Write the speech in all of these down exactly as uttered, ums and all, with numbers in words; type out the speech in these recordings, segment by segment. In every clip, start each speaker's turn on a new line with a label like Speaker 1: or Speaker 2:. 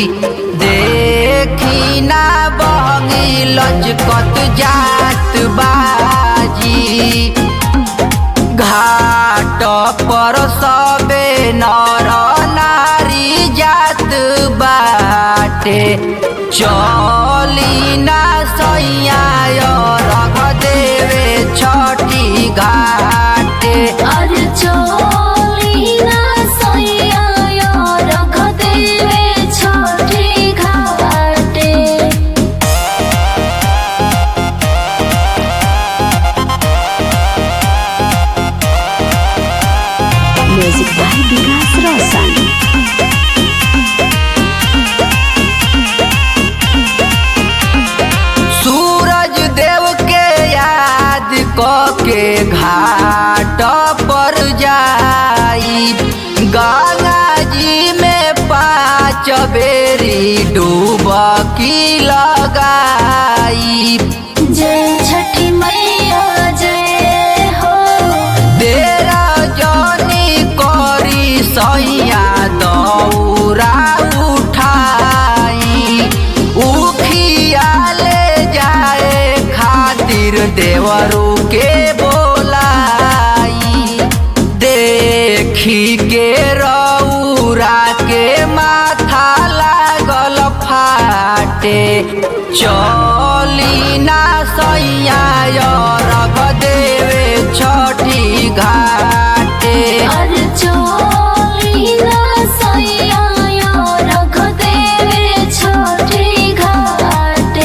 Speaker 1: देखी ना बहंगी लचकत जात बाजी। घाट पर सबे नर नारी जात बाटे, चली ना सैया रख देवे छठी घाटे।
Speaker 2: अरे चली ना सैया रख देवे छठी घाटे।
Speaker 3: Music by Vikas Roshan.
Speaker 1: सूरज देव के याद के घाट पर जाई, गंगा जी में पाँच बेरी डुबकी लगाई।
Speaker 2: जय छठी मैया जय हो।
Speaker 1: तेरा जनी करी सैया दौरा उठाई, उखिया ले जाए खातिर देवरू के बोलाई। देखी के रौरा के माथा लागल फाटे, चली ना सैया रख देवे छठी घाटे।
Speaker 2: अरे चली ना सैया रख देवे छठी घाटे।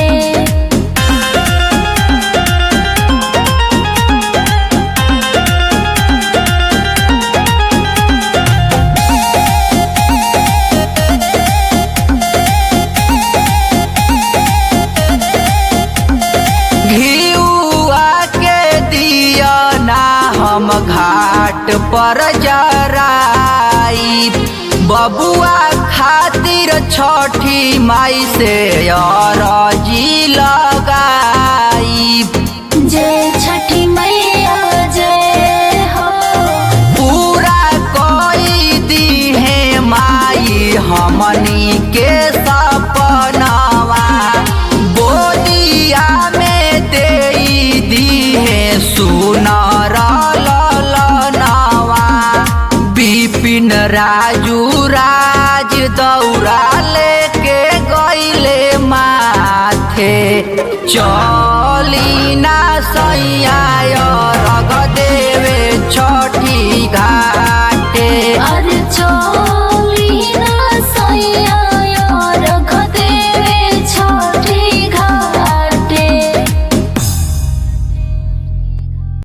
Speaker 1: घिउआ के दिया ना हम घाट पर जराई, बबुआ खातिर छठी माई से अरजी लगाई।
Speaker 2: जय छठी मैया जय हो।
Speaker 1: पूरा कोई दी है माई हमनी के सपनावा, गोदिया में दे दी है सुनर ललनवा। बिपिन राजू राज दौरा लेके गईले माथे, चल